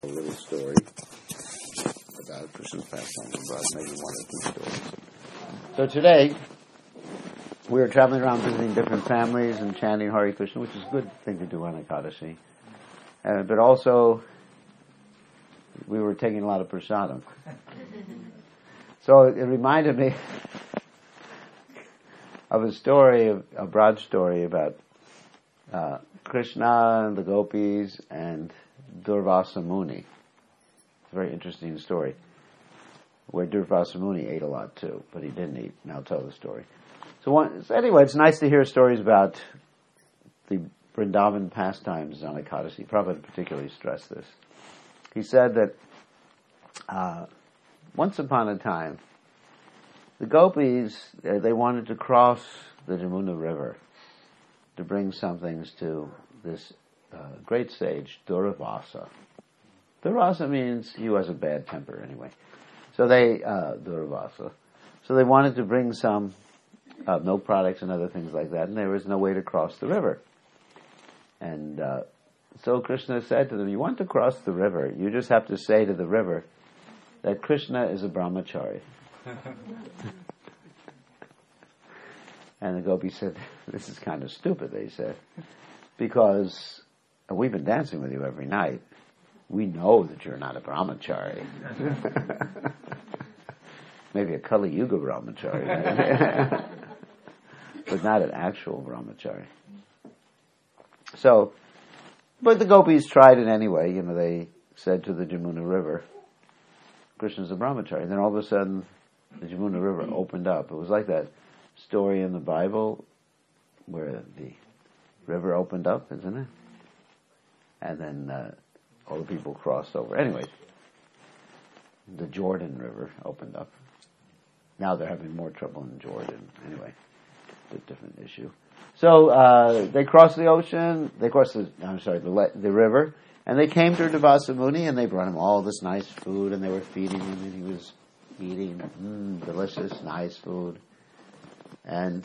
A little story about Krishna's pastime, about maybe one or two stories. So today, we were traveling around visiting different families and chanting Hare Krishna, which is a good thing to do on Ekadashi. But also, we were taking a lot of prasadam. So it reminded me of a story, a broad story about Krishna and the gopis and Durvasa Muni. It's a very interesting story, where Durvasa Muni ate a lot too, but he didn't eat, and I'll tell the story. So anyway, it's nice to hear stories about the Vrindavan pastimes on Ekadashi. Prabhupada particularly stressed this. He said that once upon a time, the gopis, they wanted to cross the Jamuna River to bring some things to this great sage, Durvasa. Durvasa means he has a bad temper anyway. So Durvasa. So they wanted to bring some milk products and other things like that, and there was no way to cross the river. And so Krishna said to them, you want to cross the river, you just have to say to the river that Krishna is a brahmachari. And the gopis said, this is kind of stupid, they said, because we've been dancing with you every night. We know that you're not a brahmachari. Maybe a Kali Yuga brahmachari. But not an actual brahmachari. So, but the gopis tried it anyway. They said to the Jamuna River, Krishna's a brahmachari. And then all of a sudden, the Jamuna River opened up. It was like that story in the Bible where the river opened up, isn't it? And then all the people crossed over. Anyway, the Jordan River opened up. Now they're having more trouble in Jordan. Anyway, it's a different issue. So they crossed the ocean. They crossed the river, and they came to Durvasa Muni, and they brought him all this nice food, and they were feeding him, and he was eating delicious, nice food. And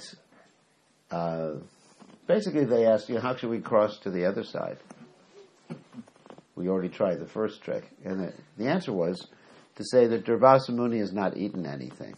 basically they asked, how should we cross to the other side? We already tried the first trick. And the answer was to say that Durvasa Muni has not eaten anything.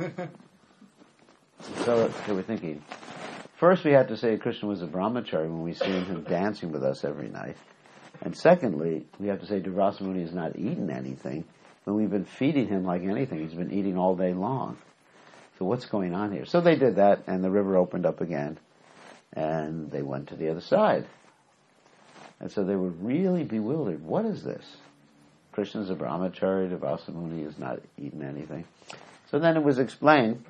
So they were thinking, first we had to say Krishna was a brahmachari when we see him dancing with us every night. And secondly, we have to say Durvasa Muni has not eaten anything when we've been feeding him like anything. He's been eating all day long. So what's going on here? So they did that, and the river opened up again, and they went to the other side. And so they were really bewildered. What is this? Krishna's a brahmachari, Durvasa Muni has not eaten anything. So then it was explained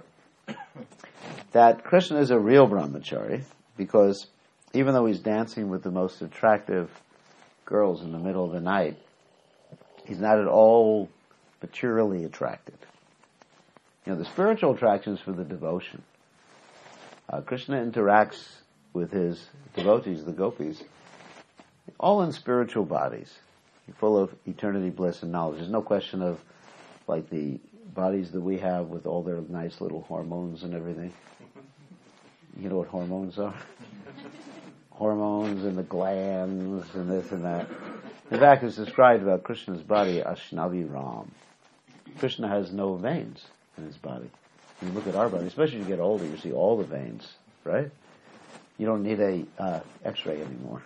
that Krishna is a real brahmachari, because even though he's dancing with the most attractive girls in the middle of the night, he's not at all materially attracted. The spiritual attraction is for the devotion. Krishna interacts with his devotees, the gopis, all in spiritual bodies, full of eternity, bliss, and knowledge. There's no question of like the bodies that we have with all their nice little hormones and everything. You know what hormones are? Hormones and the glands and this and that. In fact, it's described about Krishna's body, Ashnavi Ram. Krishna has no veins in his body. When you look at our body, especially as you get older, you see all the veins, right? You don't need a X-ray anymore.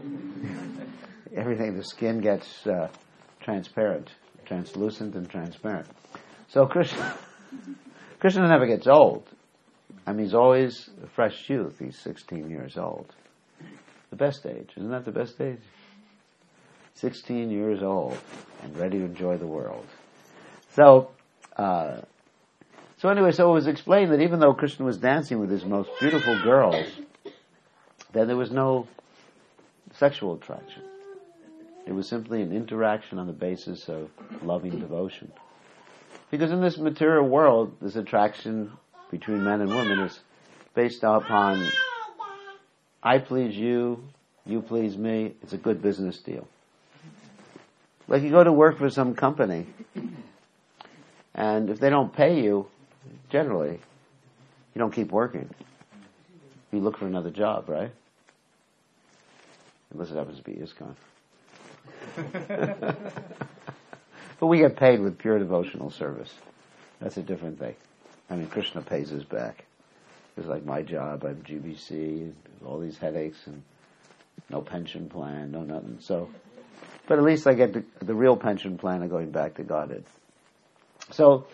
Everything, the skin gets transparent, translucent and transparent. So Krishna never gets old. He's always a fresh youth. He's 16 years old. The best age. Isn't that the best age? 16 years old and ready to enjoy the world. So anyway, it was explained that even though Krishna was dancing with his most beautiful girls, then there was no sexual attraction. It was simply an interaction on the basis of loving devotion. Because in this material world, this attraction between men and women is based upon I please you, you please me. It's a good business deal. Like you go to work for some company, and if they don't pay you, generally, you don't keep working. You look for another job, right? Unless it happens to be ISKCON. But we get paid with pure devotional service. That's a different thing. I mean, Krishna pays us back. It's like my job, I'm GBC, all these headaches, and no pension plan, no nothing. So, but at least I get the real pension plan of going back to Godhead. So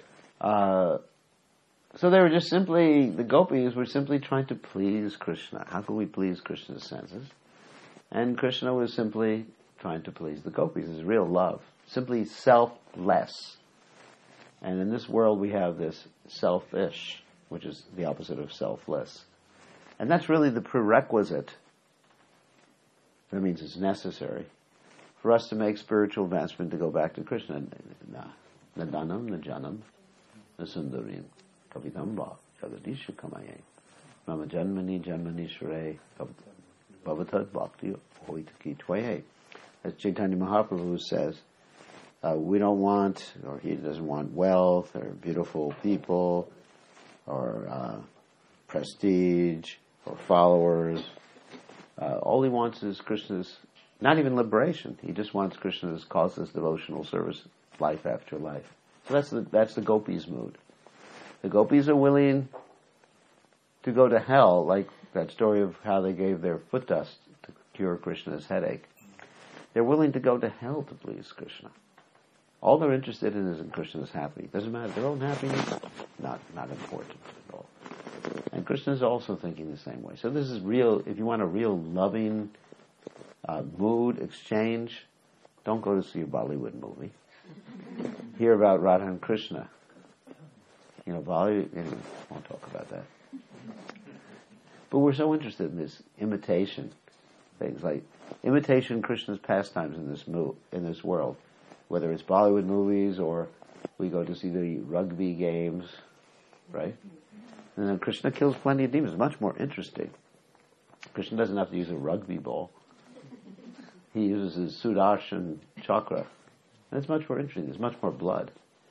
they were just simply, the gopis were simply trying to please Krishna. How can we please Krishna's senses? And Krishna was simply trying to please the gopis. It's real love. Simply selfless. And in this world we have this selfish, which is the opposite of selfless. And that's really the prerequisite. That means it's necessary for us to make spiritual advancement to go back to Krishna. Nadanam, najanam, nasundarim, kavidamba, jagadisha kamaye, mama janmani janmani shure, bhavatad bhakti hoitaki twaye. As Chaitanya Mahaprabhu says, we don't want, or he doesn't want wealth, or beautiful people, or prestige, or followers. All he wants is Krishna's, not even liberation. He just wants Krishna's causeless devotional service, life after life. So that's the gopis' mood. The gopis are willing to go to hell, like that story of how they gave their foot dust to cure Krishna's headache. They're willing to go to hell to please Krishna. All they're interested in is in Krishna's happiness. Doesn't matter. Their own happiness, not important at all. And Krishna is also thinking the same way. So this is real. If you want a real loving mood exchange, don't go to see a Bollywood movie. Hear about Radha and Krishna. Bollywood. Anyway, I won't talk about that. But we're so interested in this imitation things, like imitation Krishna's pastimes in this world, whether it's Bollywood movies or we go to see the rugby games, right? And then Krishna kills plenty of demons. It's much more interesting. Krishna doesn't have to use a rugby ball. He uses his Sudarshan chakra. And it's much more interesting. There's much more blood.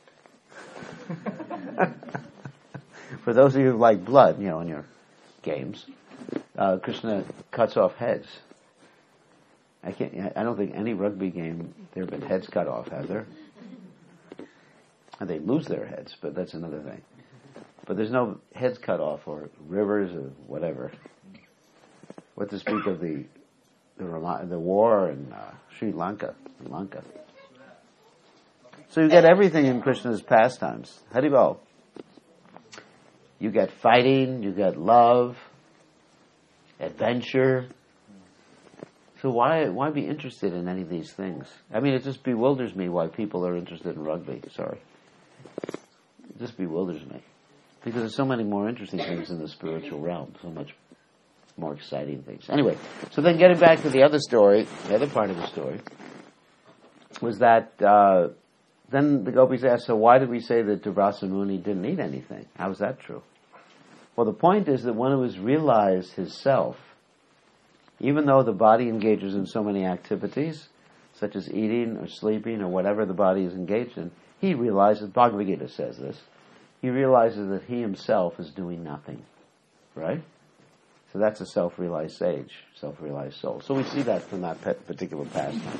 For those of you who like blood, in your games, Krishna cuts off heads. I don't think any rugby game there have been heads cut off, have there? And they lose their heads, but that's another thing. But there's no heads cut off or rivers or whatever. What to speak of the war in Sri Lanka. So you get everything in Krishna's pastimes. Haribol. You get fighting, you get love, adventure. So why be interested in any of these things? I mean, it just bewilders me why people are interested in rugby. Sorry. It just bewilders me. Because there's so many more interesting things in the spiritual realm, so much more exciting things. Anyway, so then getting back to the other story, the other part of the story, was that then the gopis asked, so why did we say that Durvasa Muni didn't eat anything? How is that true? Well, the point is that one who has realized his self, even though the body engages in so many activities, such as eating or sleeping or whatever the body is engaged in, he realizes, Bhagavad Gita says this, he realizes that he himself is doing nothing. Right? So that's a self-realized sage, self-realized soul. So we see that from that particular pastime.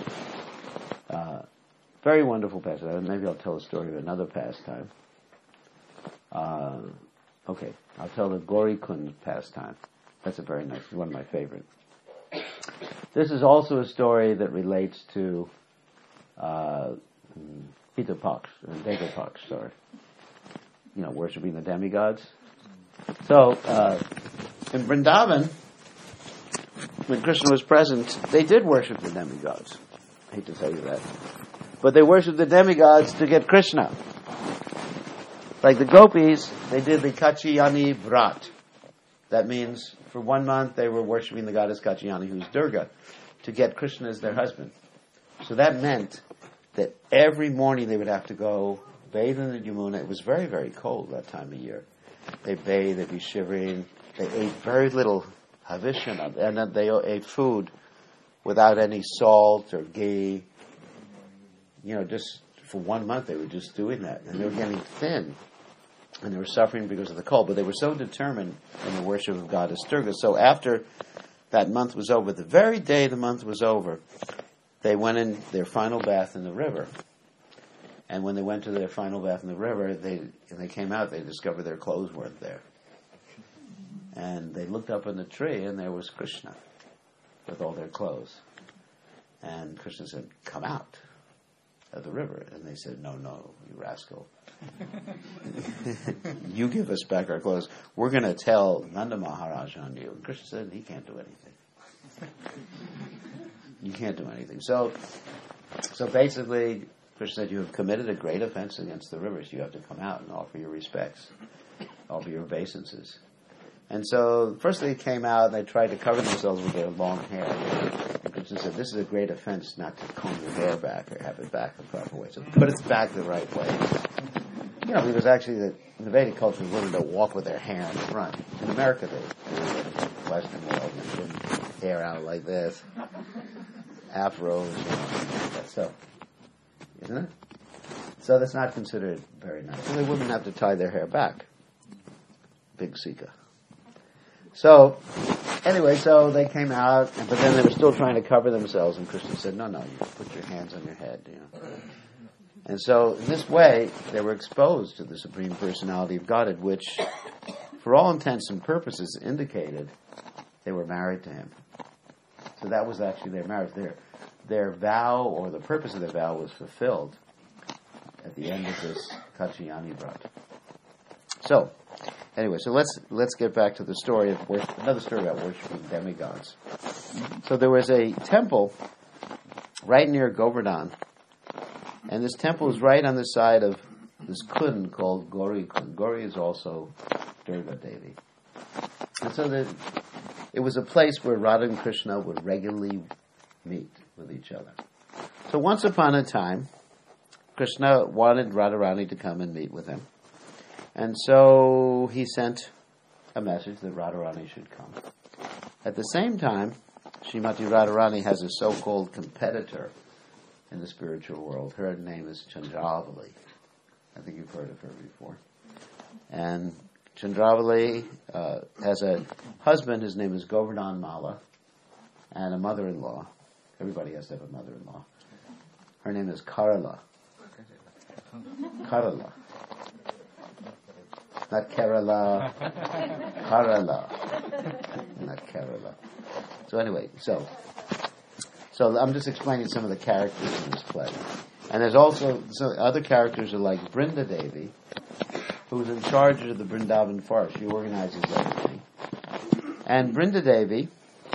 Very wonderful pastime. Maybe I'll tell a story of another pastime. Okay, I'll tell the Gauri Kund pastime. That's a very nice, one of my favorite. This is also a story that relates to Pitta Paksh, Deva Paksh, sorry. Worshipping the demigods. So, in Vrindavan, when Krishna was present, they did worship the demigods. I hate to tell you that. But they worshipped the demigods to get Krishna. Like the gopis, they did the Kachiyani Vrat. That means for 1 month they were worshipping the goddess Kachiyani, who's Durga, to get Krishna as their husband. So that meant that every morning they would have to go bathe in the Yamuna. It was very, very cold that time of year. They bathed, they'd be shivering. They ate very little havishana, and then they ate food without any salt or ghee. Just for 1 month they were just doing that. And they were getting thin. And they were suffering because of the cold. But they were so determined in the worship of Goddess Durga. So after that month was over, the very day the month was over, they went in their final bath in the river. And when they went to their final bath in the river, and they came out, they discovered their clothes weren't there. And they looked up in the tree, and there was Krishna with all their clothes. And Krishna said, "Come out of the river." And they said, "No, you rascal. You give us back our clothes. We're going to tell Nanda Maharaj on you." And Krishna said, "He can't do anything. You can't do anything." So basically, Krishna said, "You have committed a great offense against the rivers. You have to come out and offer your respects, offer your obeisances." And so first they came out and they tried to cover themselves with their long hair. And Krishna said, "This is a great offense not to comb your hair back or have it back the proper way. So put it back the right way." Because actually in the Vedic culture, women don't walk with their hair in front. In America, they do it. In the Western world, they put hair out like this, afros, that stuff. Isn't it? So that's not considered very nice. So the women have to tie their hair back. Big Sika. So, anyway, so they came out, but then they were still trying to cover themselves, and Krishna said, no, you put your hands on your head, And so, in this way, they were exposed to the Supreme Personality of Godhead, which, for all intents and purposes, indicated they were married to Him. So that was actually their marriage. Their vow, or the purpose of their vow, was fulfilled at the end of this Katyayani Vrat. So, anyway, so let's get back to the story of another story about worshiping demigods. So there was a temple right near Govardhan, and this temple is right on the side of this kund called Gauri Kund. Gauri is also Durga Devi. And so it was a place where Radha and Krishna would regularly meet with each other. So once upon a time, Krishna wanted Radharani to come and meet with him. And so he sent a message that Radharani should come. At the same time, Srimati Radharani has a so-called competitor in the spiritual world. Her name is Chandravali. I think you've heard of her before. And Chandravali has a husband, his name is Govardhan Mala, and a mother-in-law. Everybody has to have a mother-in-law. Her name is Karala. Karala. Not Kerala. Karala. Not Kerala. So anyway, so I'm just explaining some of the characters in this play. And there's also some other characters are like Brinda Devi, who's in charge of the Vrindavan forest. She organizes everything. And Brinda Devi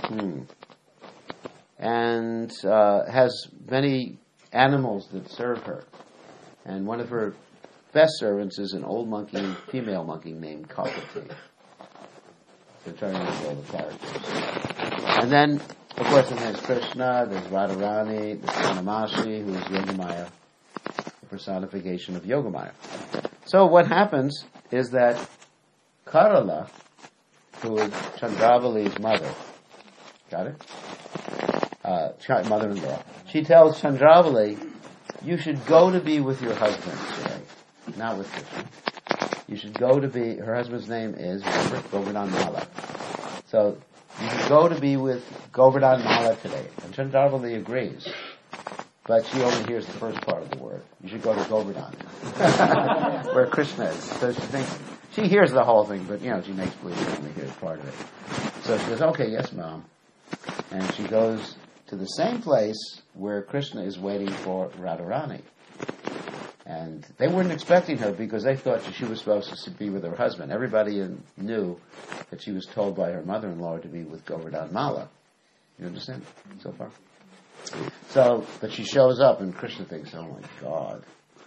has many animals that serve her. And one of her best servants is an old monkey, female monkey named Kakati. So trying to know all the characters. And then, of course, there's Krishna, there's Radharani, there's Purnamasi, who is Yogamaya, the personification of Yogamaya. So what happens is that Karala, who is Chandravali's mother, got it? Mother-in-law. She tells Chandravali, you should go to be with your husband today, not with Krishna. You should go to be, her husband's name is, remember, Govardhan Mala. So, you should go to be with Govardhan Mala today. And Chandravali agrees. But she only hears the first part of the word. You should go to Govardhan, where Krishna is. So she hears the whole thing, but, she makes believe she only hears part of it. So she says, okay, yes, Mom. And she goes to the same place where Krishna is waiting for Radharani. And they weren't expecting her because they thought she was supposed to be with her husband. Everybody knew that she was told by her mother-in-law to be with Govardhan Mala. You understand so far? So, but she shows up and Krishna thinks, oh my God.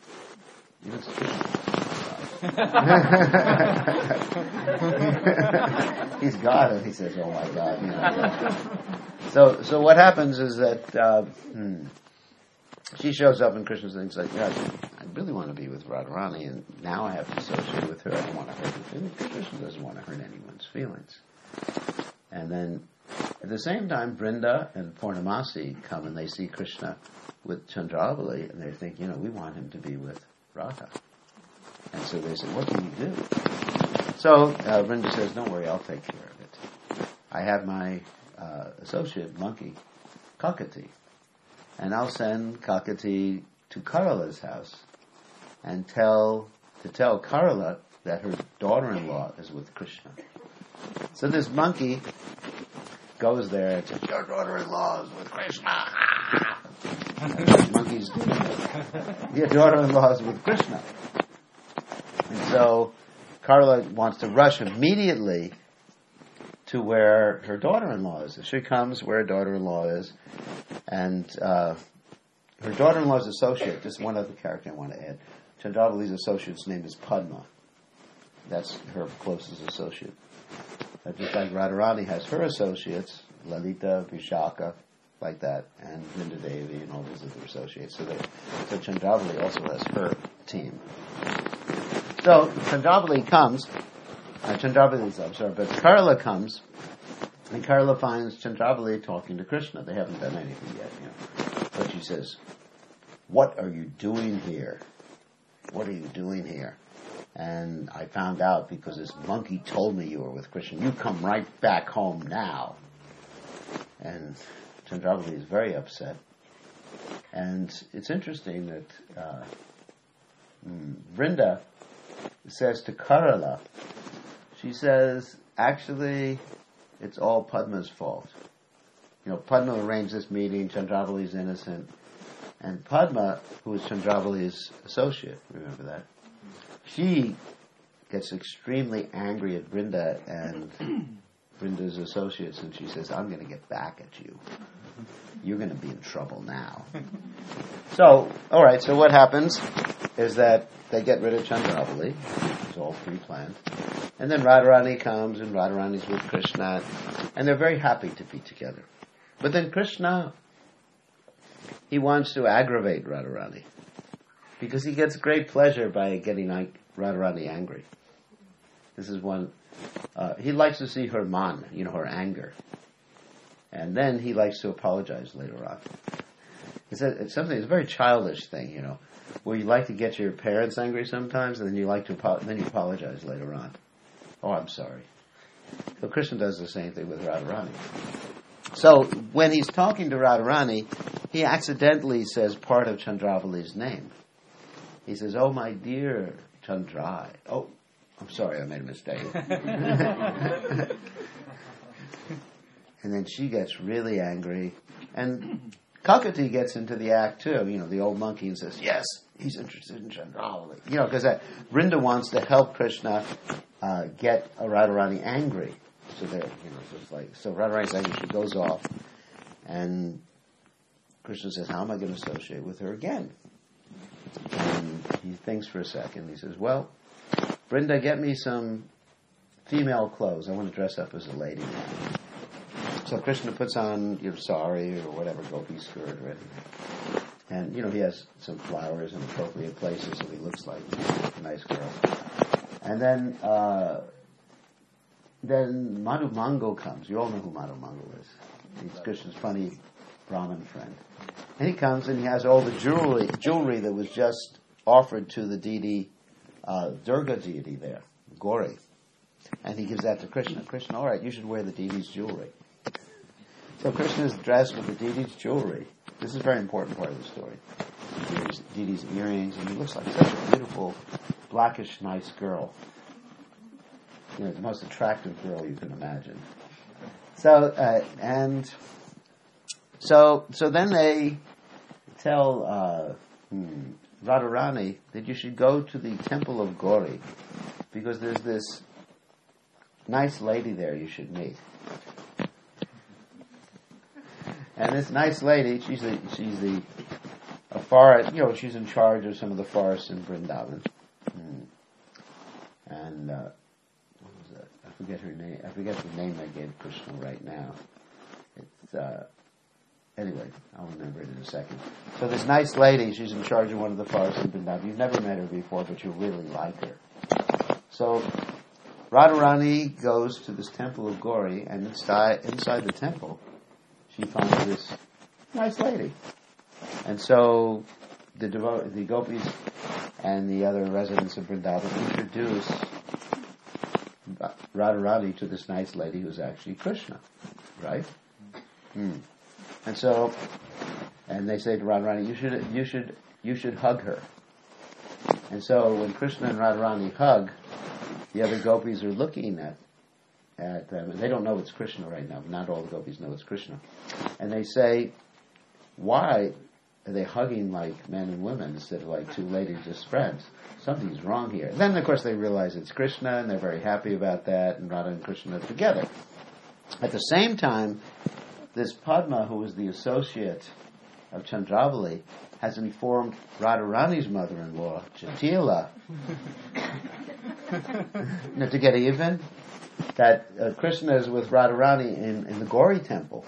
He's God, and he says, oh my God. So what happens is that she shows up and Krishna thinks like, I really want to be with Radharani, and now I have to associate with her. I don't want to hurt her feelings. Krishna doesn't want to hurt anyone's feelings. And then at the same time, Brinda and Purnamasi come and they see Krishna with Chandravali, and they think, we want him to be with Radha. And so they say, what can you do? So Brinda says, don't worry, I'll take care of it. I have my associate monkey, Kakati, and I'll send Kakati to Karala's house and tell Karala that her daughter-in-law is with Krishna. So this monkey goes there and says, your daughter-in-law is with Krishna. And the monkey's, your daughter-in-law is with Krishna. And so Karala wants to rush immediately to where her daughter-in-law is. She comes where her daughter-in-law is, and her daughter-in-law's associate, just one other character I want to add, Chandravali's associate's name is Padma. That's her closest associate. Just like Radharani has her associates, Lalita, Vishaka, like that, and Vrinda Devi and all those other associates. So Chandravali also has her team. So Chandravali comes, but Karala comes, and Karala finds Chandravali talking to Krishna. They haven't done anything yet, But she says, what are you doing here? What are you doing here? And I found out because this monkey told me you were with Krishna. You come right back home now. And Chandravali is very upset. And it's interesting that Vrinda says to Karala, she says, actually, it's all Padma's fault. Padma arranged this meeting, Chandravali's innocent. And Padma, who is Chandravali's associate, remember that? She gets extremely angry at Vrinda and Vrinda's associates, and she says, I'm going to get back at you. You're going to be in trouble now. So what happens is that they get rid of Chandravali. It's all pre-planned. And then Radharani comes, and Radharani's with Krishna, and they're very happy to be together. But then Krishna, he wants to aggravate Radharani, because he gets great pleasure by getting Radharani angry. This is one, he likes to see her man, her anger. And then he likes to apologize later on. It's a very childish thing, where you like to get your parents angry sometimes, and then you apologize later on. Oh, I'm sorry. So Krishna does the same thing with Radharani. So when he's talking to Radharani, he accidentally says part of Chandravali's name. He says, oh, my dear Chandrai. Oh, I'm sorry, I made a mistake. And then she gets really angry. And Kakati gets into the act too, the old monkey, and says, yes, he's interested in Chandravali. Because Vrinda wants to help Krishna get Radharani angry. So so Radharani's angry, she goes off. And Krishna says, how am I going to associate with her again? And he thinks for a second. He says, well, Vrinda, get me some female clothes. I want to dress up as a lady now. So Krishna puts on your sari or whatever, gopi skirt or anything. And, he has some flowers in appropriate places so he looks like a nice girl. And then Madhu Mangal comes. You all know who Madhu Mangal is. He's Krishna's funny Brahmin friend. And he comes and he has all the jewelry that was just offered to the deity, Durga deity there, Gauri. And he gives that to Krishna. Krishna, all right, you should wear the deity's jewelry. So Krishna is dressed with the deity's jewelry. This is a very important part of the story. The deity's earrings, and he looks like such a beautiful, blackish, nice girl. The most attractive girl you can imagine. So then they tell Radharani that you should go to the temple of Gauri, because there's this nice lady there you should meet. And this nice lady, she's in charge of some of the forests in Vrindavan. And what was that? I forget her name. I forget the name I gave Krishna right now. It's anyway, I'll remember it in a second. So this nice lady, she's in charge of one of the forests in Vrindavan. You've never met her before, but you'll really like her. So Radharani goes to this temple of Gauri, and inside the temple, she finds this nice lady. And so the gopis and the other residents of Vrindavan introduce Radharani to this nice lady who's actually Krishna, right? And And they say to Radharani, you should hug her. And so when Krishna and Radharani hug, the other gopis are looking at them, and they don't know it's Krishna right now, but not all the gopis know it's Krishna. And they say, why are they hugging like men and women instead of like two ladies just friends? Something's wrong here. And then, of course, they realize it's Krishna, and they're very happy about that, and Radha and Krishna are together. At the same time, this Padma, who was the associate of Chandravali, has informed Radharani's mother-in-law, Jatila, to get even, that Krishna is with Radharani in the Gauri temple.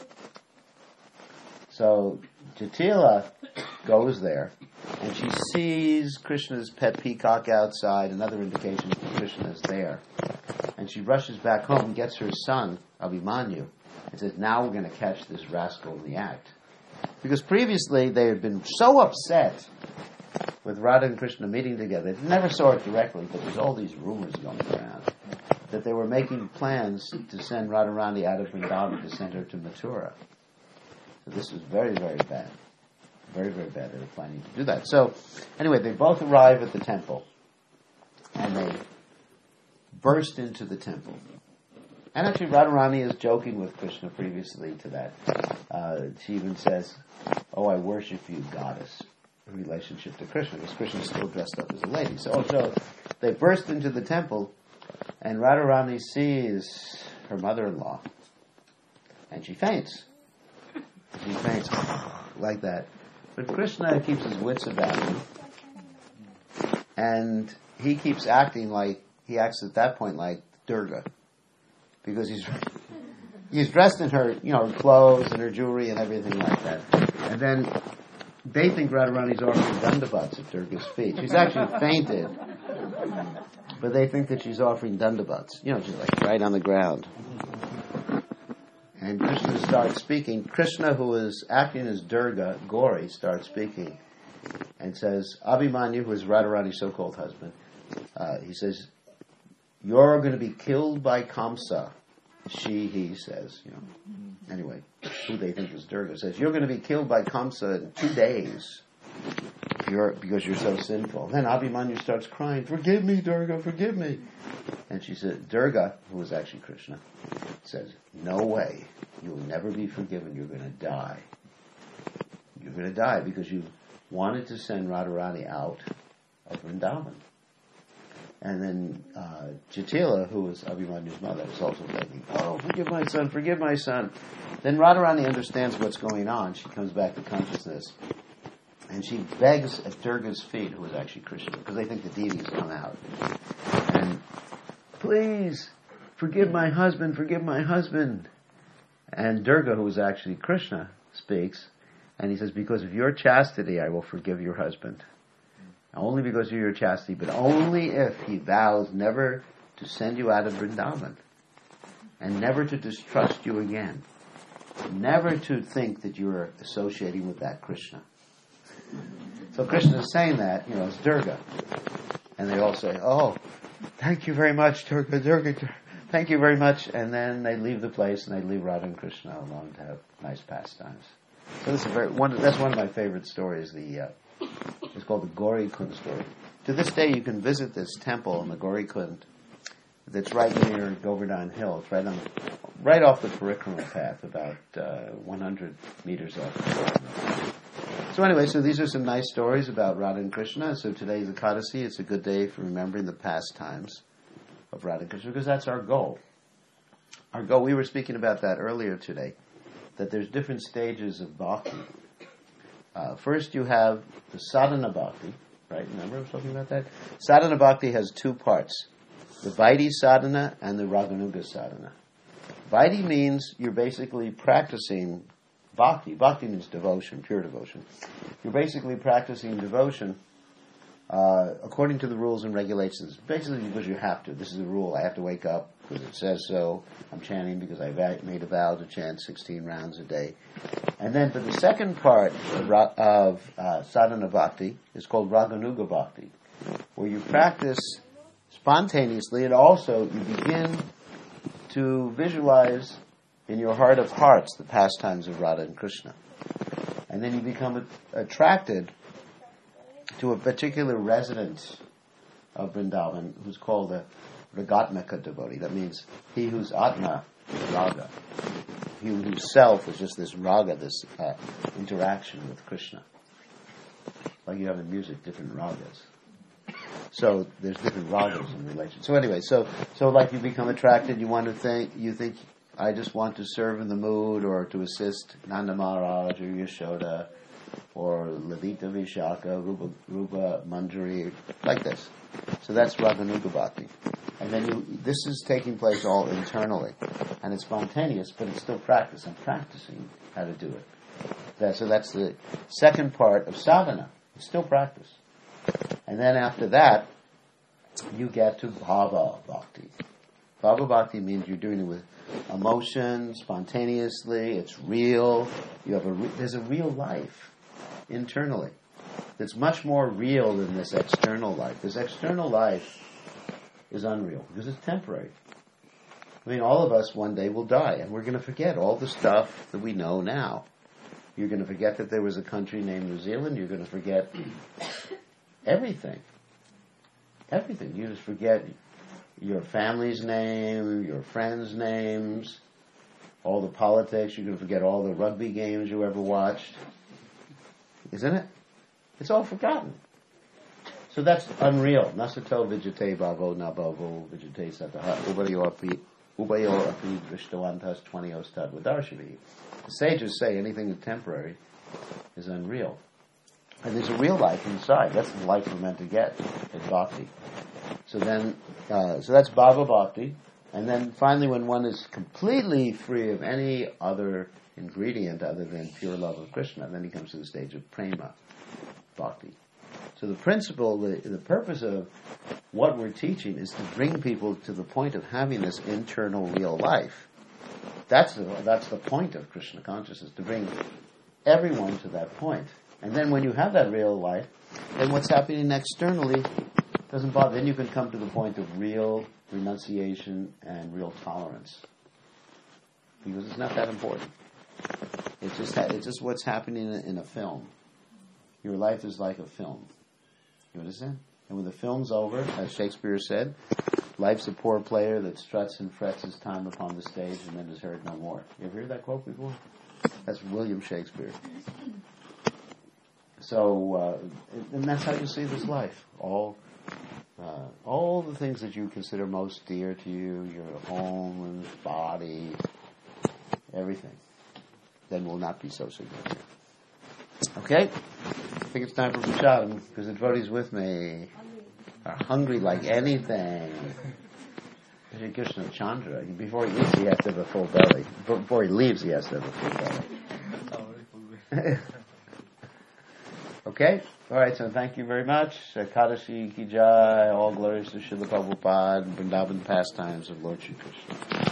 So Jatila goes there, and she sees Krishna's pet peacock outside, another indication that Krishna is there. And she rushes back home and gets her son, Abhimanyu, and says, now we're going to catch this rascal in the act. Because previously they had been so upset with Radha and Krishna meeting together. They never saw it directly, but there's all these rumors going around that they were making plans to send Radharani out of Vrindavan to send her to Mathura. So this was very, very bad. Very, very bad. They were planning to do that. So, anyway, they both arrive at the temple, and they burst into the temple. And actually, Radharani is joking with Krishna previously to that. She even says, oh, I worship you, goddess, in relationship to Krishna, because Krishna is still dressed up as a lady. So they burst into the temple, and Radharani sees her mother-in-law, and she faints. She faints like that. But Krishna keeps his wits about him, and he keeps acting like, he acts at that point like Durga, because he's dressed in her, her clothes and her jewelry and everything like that. And then they think Radharani's offering dandavats at Durga's feet. She's actually fainted, but they think that she's offering dandavats. She's like right on the ground. And Krishna starts speaking. Krishna, who is acting as Durga, Gauri, starts speaking and says, Abhimanyu, who is Radharani's so-called husband, he says, you're going to be killed by Kamsa. He says, Anyway, who they think is Durga, says, you're going to be killed by Kamsa in 2 days because you're so sinful. Then Abhimanyu starts crying, forgive me, Durga, forgive me. And she said, Durga, who was actually Krishna, says, no way, you will never be forgiven, you're going to die. You're going to die because you wanted to send Radharani out of Vrindavan. And then Jatila, who was Abhimanyu's mother, is also begging, oh, forgive my son, forgive my son. Then Radharani understands what's going on. She comes back to consciousness. And she begs at Durga's feet, who is actually Krishna, because they think the deities come out. And, please, forgive my husband, forgive my husband. And Durga, who is actually Krishna, speaks, and he says, because of your chastity, I will forgive your husband. Only because of your chastity, but only if he vows never to send you out of Vrindavan, and never to distrust you again, never to think that you are associating with that Krishna. So Krishna is saying that, it's Durga. And they all say, oh, thank you very much, Durga, thank you very much. And then they leave the place, and they leave Radha and Krishna alone to have nice pastimes. So this is that's one of my favorite stories, it's called the Gauri Kund story. To this day, you can visit this temple in the Gauri Kund that's right near Govardhan Hill. It's right off the Parikrama path, about 100 meters off. So anyway, these are some nice stories about Radha and Krishna. So today's Ekadasi. It's a good day for remembering the pastimes of Radha and Krishna, because that's our goal. Our goal, we were speaking about that earlier today, that there's different stages of bhakti. First you have the sadhana bhakti, right? Remember I was talking about that? Sadhana bhakti has 2 parts, the Vaidhi sadhana and the Raganuga sadhana. Vaidhi means you're basically practicing bhakti. Bhakti means devotion, pure devotion. You're basically practicing devotion according to the rules and regulations, basically because you have to. This is a rule. I have to wake up because it says so. I'm chanting because I made a vow to chant 16 rounds a day. And then for the second part of sadhana bhakti is called Raganuga bhakti, where you practice spontaneously, and also you begin to visualize in your heart of hearts the pastimes of Radha and Krishna. And then you become attracted to a particular resident of Vrindavan who's called a Ragatmika devotee. That means he whose Atma is Raga. He whose self is just this Raga, this interaction with Krishna. Like you have in music, different ragas. So there's different ragas in relation. So anyway, so like you become attracted, you think, I just want to serve in the mood or to assist Nanda Maharaj or Yashoda or Lalita Vishaka, Rupa Manjari, like this. So that's Raganuga Bhakti. And then this is taking place all internally. And it's spontaneous, but it's still practice. I'm practicing how to do it. So that's the second part of sadhana. It's still practice. And then after that, you get to Bhava Bhakti. Bhava Bhakti means you're doing it with emotion, spontaneously, it's real. There's a real life internally that's much more real than this external life. This external life is unreal because it's temporary. I mean, all of us one day will die, and we're going to forget all the stuff that we know now. You're going to forget that there was a country named New Zealand. You're going to forget everything. Everything. You just forget your family's name, your friends' names, all the politics. You're going to forget all the rugby games you ever watched. Isn't it? It's all forgotten. So that's unreal. Nasato vijate bhavo nabhavo vijate sataha ubayo api drishtavantas 20 tad vadarshavi. The sages say anything that's temporary is unreal. And there's a real life inside. That's the life we're meant to get in bhakti. So that's Bhava Bhakti. And then finally, when one is completely free of any other ingredient other than pure love of Krishna, then he comes to the stage of Prema Bhakti. So the principle, the purpose of what we're teaching is to bring people to the point of having this internal real life. That's the point of Krishna consciousness, to bring everyone to that point. And then when you have that real life, then what's happening externally doesn't bother. Then you can come to the point of real renunciation and real tolerance. Because it's not that important. It's just what's happening in a film. Your life is like a film. You understand? And when the film's over, as Shakespeare said, life's a poor player that struts and frets his time upon the stage and then is heard no more. You ever heard that quote before? That's William Shakespeare. So, and that's how you see this life. All the things that you consider most dear to you, your home and body, everything, then will not be so significant. Okay? I think it's time for prasadam, because the devotees with me are hungry like anything. Shri Krishna Chandra, before he eats, he has to have a full belly. Before he leaves, he has to have a full belly. Okay? Alright, so thank you very much. Kadashi Ki Jai, all glories to Srila Prabhupada, Vrindavan pastimes of Lord Shri Krishna.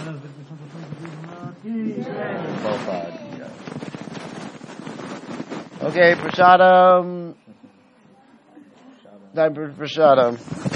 Prabhupada Ki Jai. Okay, prasadam. Time for prasadam.